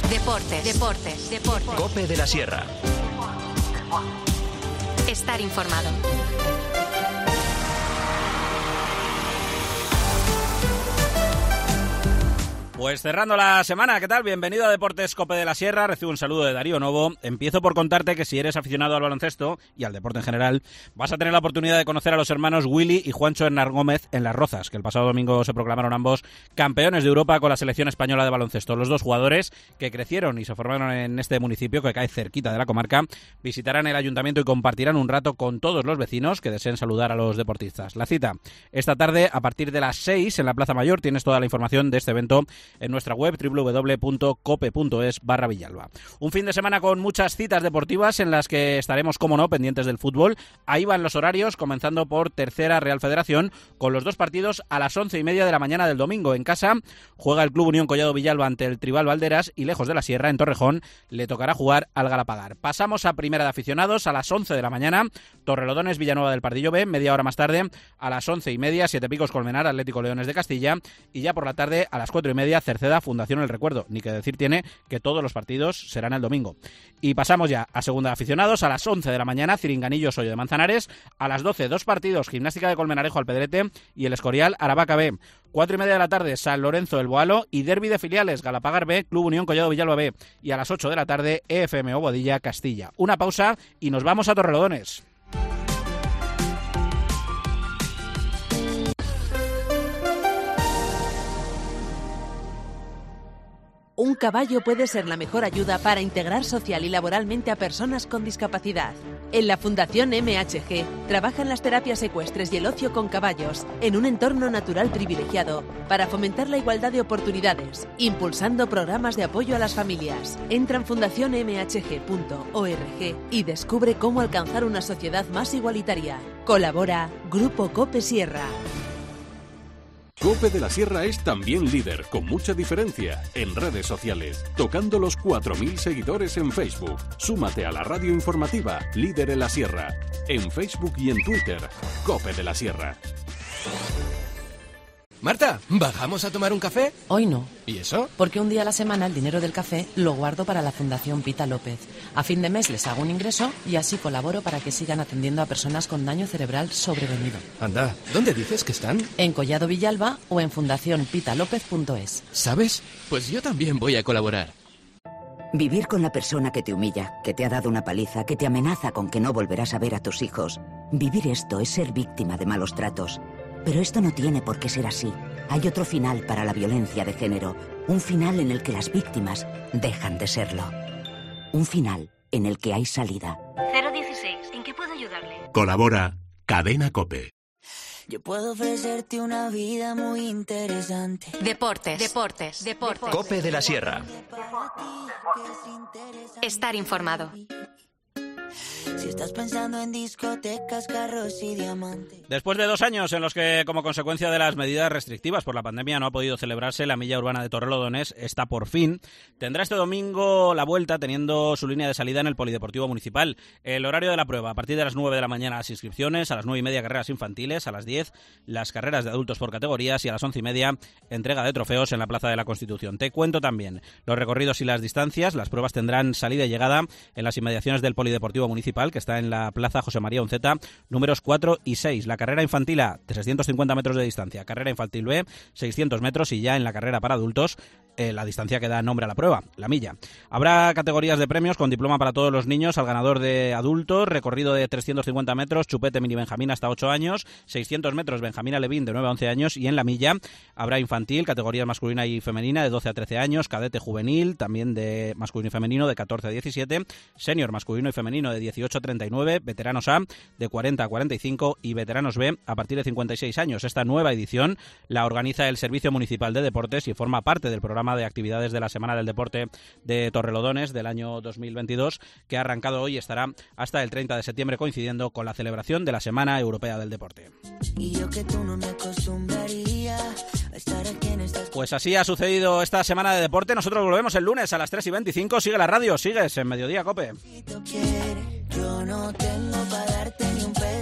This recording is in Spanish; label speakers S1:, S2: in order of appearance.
S1: Deportes.
S2: COPE de la Sierra.
S1: Estar informado.
S3: Pues cerrando la semana, ¿qué tal? Bienvenido a Deportes COPE de la Sierra, recibo un saludo de Darío Novo. Empiezo por contarte que si eres aficionado al baloncesto y al deporte en general, vas a tener la oportunidad de conocer a los hermanos Willy y Juancho Hernar Gómez en Las Rozas, que el pasado domingo se proclamaron ambos campeones de Europa con la selección española de baloncesto. Los dos jugadores que crecieron y se formaron en este municipio que cae cerquita de la comarca, visitarán el ayuntamiento y compartirán un rato con todos los vecinos que deseen saludar a los deportistas. La cita esta tarde a partir de las 6 en la Plaza Mayor. Tienes toda la información de este evento en nuestra web www.cope.es/Villalba. Un fin de semana con muchas citas deportivas en las que estaremos, como no, pendientes del fútbol. Ahí van los horarios, comenzando por Tercera Real Federación, con los dos partidos a las 11:30 de la mañana del domingo. En casa juega el Club Unión Collado Villalba ante el Tribal Valderas y lejos de la Sierra, en Torrejón, le tocará jugar al Galapagar. Pasamos a Primera de Aficionados a las 11 de la mañana, Torrelodones Villanueva del Pardillo B, media hora más tarde a las 11:30, Siete Picos Colmenar Atlético Leones de Castilla, y ya por la tarde a las 4:30 Cerceda Fundación El Recuerdo. Ni que decir tiene que todos los partidos serán el domingo. Y pasamos ya a Segunda de Aficionados a las 11 de la mañana, Ciringanillo Sollo de Manzanares, a las 12 dos partidos, Gimnástica de Colmenarejo Alpedrete y el Escorial Aravaca B. 4:30 de la tarde, San Lorenzo El Boalo y derbi de filiales, Galapagar B, Club Unión Collado Villalba B, y a las 8 de la tarde, EFM Obodilla Castilla. Una pausa y nos vamos a Torrelodones.
S4: Un caballo puede ser la mejor ayuda para integrar social y laboralmente a personas con discapacidad. En la Fundación MHG trabajan las terapias ecuestres y el ocio con caballos en un entorno natural privilegiado para fomentar la igualdad de oportunidades, impulsando programas de apoyo a las familias. Entra en fundacionmhg.org y descubre cómo alcanzar una sociedad más igualitaria. Colabora Grupo COPE Sierra.
S5: COPE de la Sierra es también líder, con mucha diferencia, en redes sociales, tocando los 4.000 seguidores en Facebook. Súmate a la radio informativa, líder en la Sierra, en Facebook y en Twitter, COPE de la Sierra.
S6: Marta, ¿bajamos a tomar un café?
S7: Hoy no.
S6: ¿Y eso?
S7: Porque un día a la semana el dinero del café lo guardo para la Fundación Pita López. A fin de mes les hago un ingreso y así colaboro para que sigan atendiendo a personas con daño cerebral sobrevenido.
S6: Anda, ¿dónde dices que están?
S7: En Collado Villalba o en fundacionpitalopez.es.
S6: ¿Sabes? Pues yo también voy a colaborar.
S8: Vivir con la persona que te humilla, que te ha dado una paliza, que te amenaza con que no volverás a ver a tus hijos. Vivir esto es ser víctima de malos tratos. Pero esto no tiene por qué ser así. Hay otro final para la violencia de género. Un final en el que las víctimas dejan de serlo. Un final en el que hay salida.
S9: 016, ¿en qué puedo ayudarle?
S10: Colabora Cadena COPE.
S11: Yo puedo ofrecerte una vida muy interesante.
S1: Deportes.
S2: COPE de la Sierra.
S1: Estar informado.
S11: Si estás pensando en discotecas, carros y diamantes.
S3: Después de 2 años en los que, como consecuencia de las medidas restrictivas por la pandemia, no ha podido celebrarse la milla urbana de Torrelodones, está por fin. Tendrá este domingo la vuelta, teniendo su línea de salida en el Polideportivo Municipal. El horario de la prueba, a partir de las 9 de la mañana las inscripciones, a las 9:30 carreras infantiles, a las 10 las carreras de adultos por categorías y a las 11:30 entrega de trofeos en la Plaza de la Constitución. Te cuento también los recorridos y las distancias. Las pruebas tendrán salida y llegada en las inmediaciones del Polideportivo Municipal, que está en la Plaza José María Unceta, números 4 y 6. La carrera infantil A, 350 metros de distancia. Carrera infantil B, 600 metros. Y ya en la carrera para adultos, la distancia que da nombre a la prueba, la milla. Habrá categorías de premios con diploma para todos los niños, al ganador de adultos, recorrido de 350 metros, chupete mini Benjamín hasta 8 años, 600 metros Benjamín Alevín de 9 a 11 años. Y en la milla habrá infantil, categorías masculina y femenina de 12 a 13 años, cadete juvenil, también de masculino y femenino de 14 a 17, senior masculino y femenino de 18 a 39, veteranos A de 40 a 45 y veteranos B a partir de 56 años. Esta nueva edición la organiza el Servicio Municipal de Deportes y forma parte del programa de actividades de la Semana del Deporte de Torrelodones del año 2022, que ha arrancado hoy y estará hasta el 30 de septiembre, coincidiendo con la celebración de la Semana Europea del Deporte. Pues así ha sucedido esta semana de deporte. Nosotros volvemos el lunes a las 3:25. Sigue la radio, sigues en Mediodía COPE.
S11: Yo no tengo para darte ni un peso.